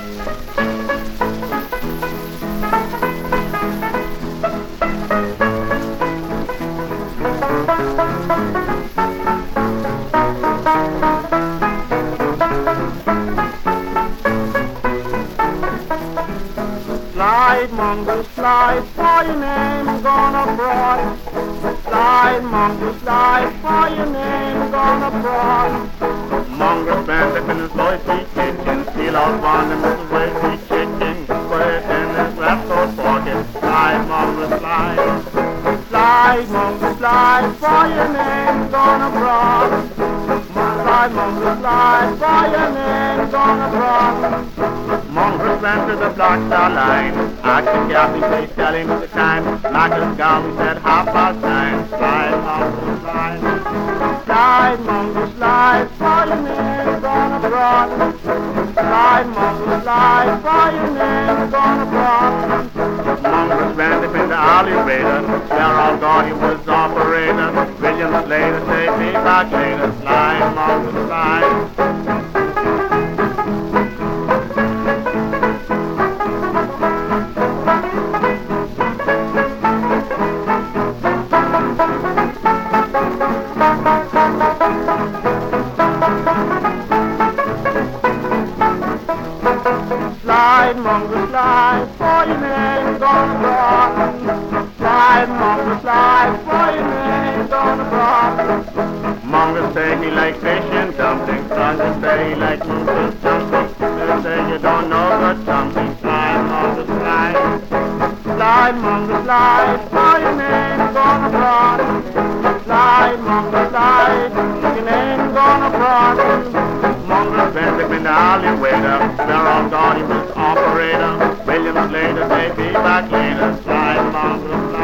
Slide, mongrel, slide, for your name gone abroad. Slide, mongrel, slide, for your name gone abroad. Mongrel spent up in his loyalty kitchen, steal out one of his weighty chicken, put it in his left coat pocket. Slide, mongrel, slide. Slide, mongrel, slide, for your name gone abroad. Slide, mongrel, slide, for your name gone abroad. Mongrel went to the Black Star Line. Action Captain, please tell him the time. Michael Gowdy said 9:30. Slide, mongrel, slide. Slide, mongrel, slide, for your name gone abroad. Slide, mongrel, slide, for your name gone abroad. Mongrel went up in the elevator, where all Gaudy was operator. Williams later say be back later. Slide, mongrel, slide. Slide, mongrel, slide, for your name gone abroad. Slide, mongrel, slide, for your name gone abroad. Mongrel say he like fish and dumplings. Mongrel say he like noodles dumplings. They say you don't know the dumplings. Slide, mongrel, slide. Slide, mongrel, slide, for your name gone abroad. Slide, mongrel, slide, for your name gone abroad. Mongrel went up in the alleyway where all Gaudy was operator. Williams later, they be back later. Slide, mongrel, slide.